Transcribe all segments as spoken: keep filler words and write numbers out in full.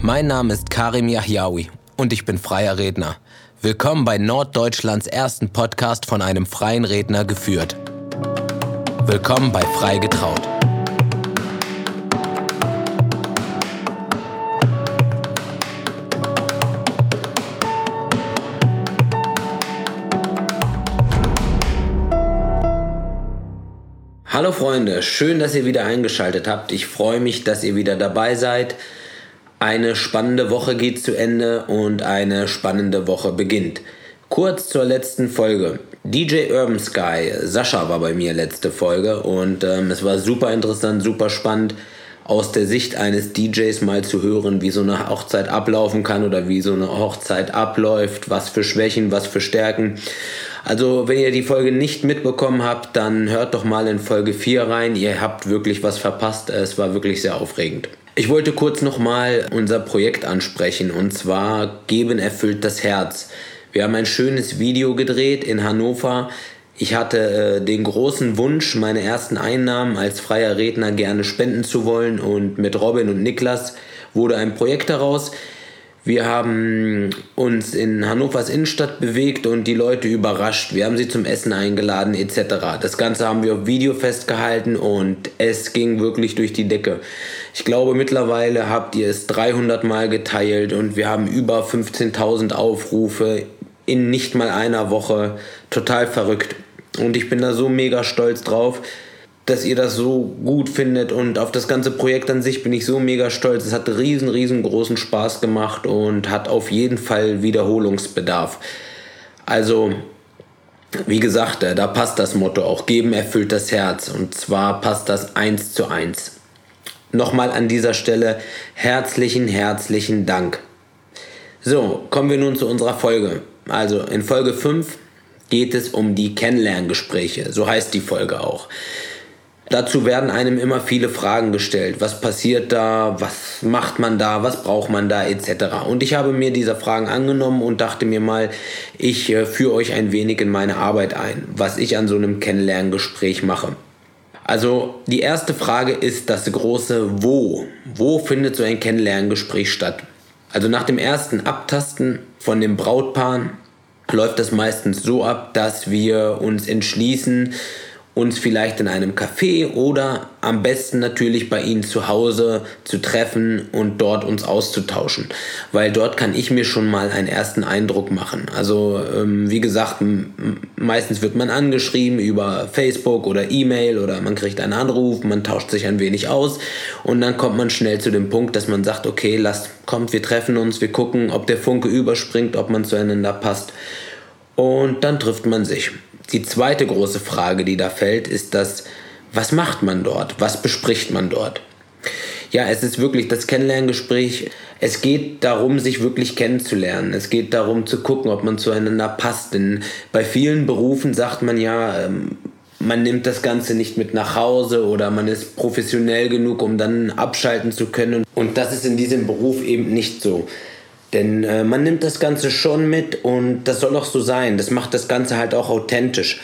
Mein Name ist Karim Yahyaoui und ich bin freier Redner. Willkommen bei Norddeutschlands ersten Podcast von einem freien Redner geführt. Willkommen bei Frei getraut. Hallo Freunde, schön, dass ihr wieder eingeschaltet habt. Ich freue mich, dass ihr wieder dabei seid. Eine spannende Woche geht zu Ende und eine spannende Woche beginnt. Kurz zur letzten Folge. D J Urban Sky, Sascha war bei mir letzte Folge und ähm, es war super interessant, super spannend, aus der Sicht eines D Js mal zu hören, wie so eine Hochzeit ablaufen kann oder wie so eine Hochzeit abläuft, was für Schwächen, was für Stärken. Also wenn ihr die Folge nicht mitbekommen habt, dann hört doch mal in Folge vier rein. Ihr habt wirklich was verpasst. Es war wirklich sehr aufregend. Ich wollte kurz nochmal unser Projekt ansprechen, und zwar Geben erfüllt das Herz. Wir haben ein schönes Video gedreht in Hannover. Ich hatte äh, den großen Wunsch, meine ersten Einnahmen als freier Redner gerne spenden zu wollen, und mit Robin und Niklas wurde ein Projekt daraus. Wir haben uns in Hannovers Innenstadt bewegt und die Leute überrascht. Wir haben sie zum Essen eingeladen et cetera. Das Ganze haben wir auf Video festgehalten und es ging wirklich durch die Decke. Ich glaube, mittlerweile habt ihr es dreihundert Mal geteilt und wir haben über fünfzehntausend Aufrufe in nicht mal einer Woche. Total verrückt. Und ich bin da so mega stolz drauf, dass ihr das so gut findet, und auf das ganze Projekt an sich bin ich so mega stolz. Es hat riesen, riesengroßen Spaß gemacht und hat auf jeden Fall Wiederholungsbedarf. Also, wie gesagt, da passt das Motto auch, Geben erfüllt das Herz, und zwar passt das eins zu eins. Nochmal an dieser Stelle herzlichen, herzlichen Dank. So, kommen wir nun zu unserer Folge. Also in Folge fünf geht es um die Kennenlerngespräche, so heißt die Folge auch. Dazu werden einem immer viele Fragen gestellt. Was passiert da? Was macht man da? Was braucht man da? et cetera. Und ich habe mir dieser Fragen angenommen und dachte mir mal, ich äh, führe euch ein wenig in meine Arbeit ein, was ich an so einem Kennenlerngespräch mache. Also die erste Frage ist das große Wo. Wo findet so ein Kennenlerngespräch statt? Also nach dem ersten Abtasten von dem Brautpaar läuft das meistens so ab, dass wir uns entschließen, uns vielleicht in einem Café oder am besten natürlich bei ihnen zu Hause zu treffen und dort uns auszutauschen. Weil dort kann ich mir schon mal einen ersten Eindruck machen. Also ähm, wie gesagt, m- meistens wird man angeschrieben über Facebook oder E-Mail oder man kriegt einen Anruf, man tauscht sich ein wenig aus und dann kommt man schnell zu dem Punkt, dass man sagt, okay, lasst, kommt, wir treffen uns, wir gucken, ob der Funke überspringt, ob man zueinander passt, und dann trifft man sich. Die zweite große Frage, die da fällt, ist das, was macht man dort? Was bespricht man dort? Ja, es ist wirklich das Kennenlerngespräch. Es geht darum, sich wirklich kennenzulernen. Es geht darum zu gucken, ob man zueinander passt. Denn bei vielen Berufen sagt man ja, man nimmt das Ganze nicht mit nach Hause oder man ist professionell genug, um dann abschalten zu können. Und das ist in diesem Beruf eben nicht so. Denn äh, man nimmt das Ganze schon mit und das soll auch so sein. Das macht das Ganze halt auch authentisch.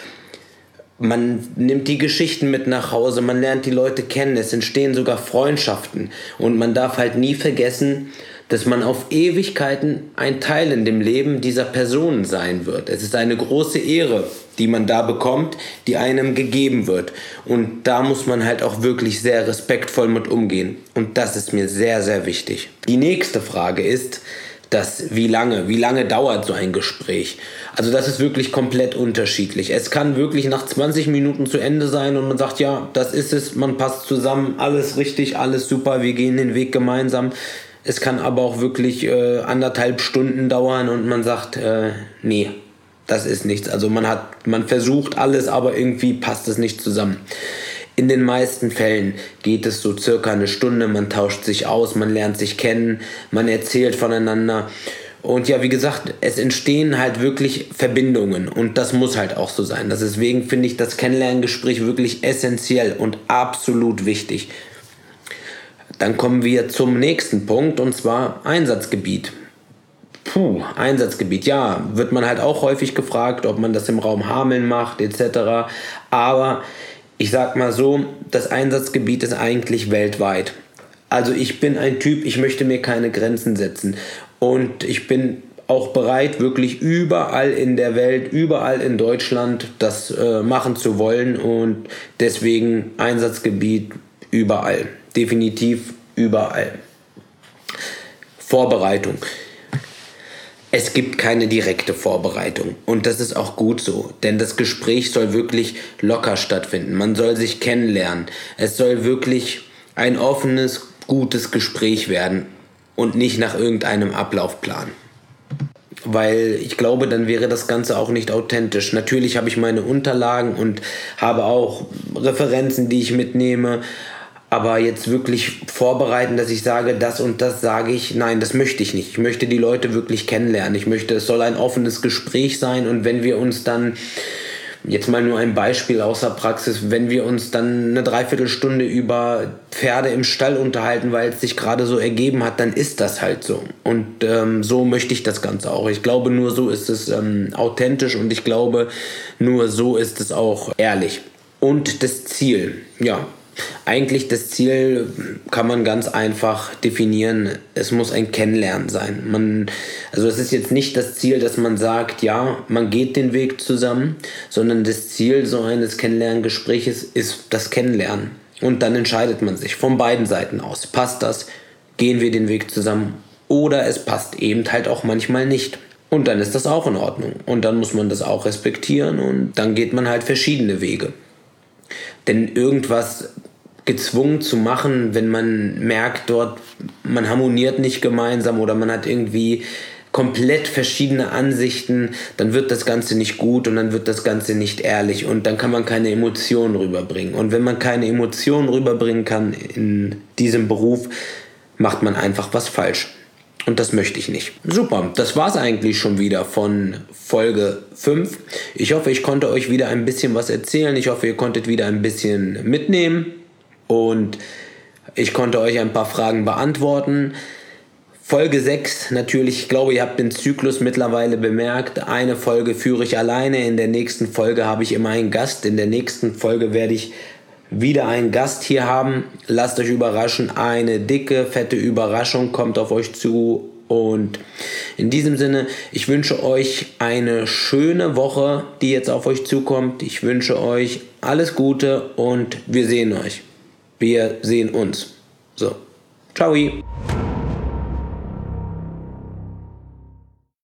Man nimmt die Geschichten mit nach Hause, man lernt die Leute kennen, es entstehen sogar Freundschaften. Und man darf halt nie vergessen, dass man auf Ewigkeiten ein Teil in dem Leben dieser Person sein wird. Es ist eine große Ehre, die man da bekommt, die einem gegeben wird. Und da muss man halt auch wirklich sehr respektvoll mit umgehen. Und das ist mir sehr, sehr wichtig. Die nächste Frage ist, das wie lange, wie lange dauert so ein Gespräch? Also das ist wirklich komplett unterschiedlich. Es kann wirklich nach zwanzig Minuten zu Ende sein und man sagt, ja, das ist es, man passt zusammen, alles richtig, alles super, wir gehen den Weg gemeinsam. Es kann aber auch wirklich äh, anderthalb Stunden dauern und man sagt, äh, nee, das ist nichts. Also man hat, man versucht alles, aber irgendwie passt es nicht zusammen. In den meisten Fällen geht es so circa eine Stunde, man tauscht sich aus, man lernt sich kennen, man erzählt voneinander. Und ja, wie gesagt, es entstehen halt wirklich Verbindungen und das muss halt auch so sein. Deswegen finde ich das Kennenlerngespräch wirklich essentiell und absolut wichtig. Dann kommen wir zum nächsten Punkt, und zwar Einsatzgebiet. Puh, Einsatzgebiet, ja, wird man halt auch häufig gefragt, ob man das im Raum Hameln macht et cetera. Aber ich sag mal so, das Einsatzgebiet ist eigentlich weltweit. Also ich bin ein Typ, ich möchte mir keine Grenzen setzen. Und ich bin auch bereit, wirklich überall in der Welt, überall in Deutschland das äh, machen zu wollen. Und deswegen Einsatzgebiet überall. Definitiv überall. Vorbereitung. Es gibt keine direkte Vorbereitung und das ist auch gut so, denn das Gespräch soll wirklich locker stattfinden. Man soll sich kennenlernen. Es soll wirklich ein offenes, gutes Gespräch werden und nicht nach irgendeinem Ablaufplan. Weil ich glaube, dann wäre das Ganze auch nicht authentisch. Natürlich habe ich meine Unterlagen und habe auch Referenzen, die ich mitnehme. Aber jetzt wirklich vorbereiten, dass ich sage, das und das sage ich, nein, das möchte ich nicht. Ich möchte die Leute wirklich kennenlernen. Ich möchte, es soll ein offenes Gespräch sein. Und wenn wir uns dann, jetzt mal nur ein Beispiel aus der Praxis, wenn wir uns dann eine Dreiviertelstunde über Pferde im Stall unterhalten, weil es sich gerade so ergeben hat, dann ist das halt so. Und ähm, so möchte ich das Ganze auch. Ich glaube, nur so ist es ähm, authentisch und ich glaube, nur so ist es auch ehrlich. Und das Ziel, ja. Eigentlich das Ziel kann man ganz einfach definieren. Es muss ein Kennenlernen sein. Man, also es ist jetzt nicht das Ziel, dass man sagt, ja, man geht den Weg zusammen, sondern das Ziel so eines Kennenlerngespräches ist das Kennenlernen. Und dann entscheidet man sich von beiden Seiten aus. Passt das? Gehen wir den Weg zusammen? Oder es passt eben halt auch manchmal nicht. Und dann ist das auch in Ordnung. Und dann muss man das auch respektieren und dann geht man halt verschiedene Wege. Denn irgendwas gezwungen zu machen, wenn man merkt, dort man harmoniert nicht gemeinsam oder man hat irgendwie komplett verschiedene Ansichten, dann wird das Ganze nicht gut und dann wird das Ganze nicht ehrlich und dann kann man keine Emotionen rüberbringen. Und wenn man keine Emotionen rüberbringen kann in diesem Beruf, macht man einfach was falsch. Und das möchte ich nicht. Super, das war's eigentlich schon wieder von Folge fünf. Ich hoffe, ich konnte euch wieder ein bisschen was erzählen. Ich hoffe, ihr konntet wieder ein bisschen mitnehmen. Und ich konnte euch ein paar Fragen beantworten. Folge sechs, natürlich, ich glaube, ihr habt den Zyklus mittlerweile bemerkt. Eine Folge führe ich alleine. In der nächsten Folge habe ich immer einen Gast. In der nächsten Folge werde ich wieder einen Gast hier haben. Lasst euch überraschen. Eine dicke, fette Überraschung kommt auf euch zu. Und in diesem Sinne, ich wünsche euch eine schöne Woche, die jetzt auf euch zukommt. Ich wünsche euch alles Gute und wir sehen euch. Wir sehen uns. So, ciao.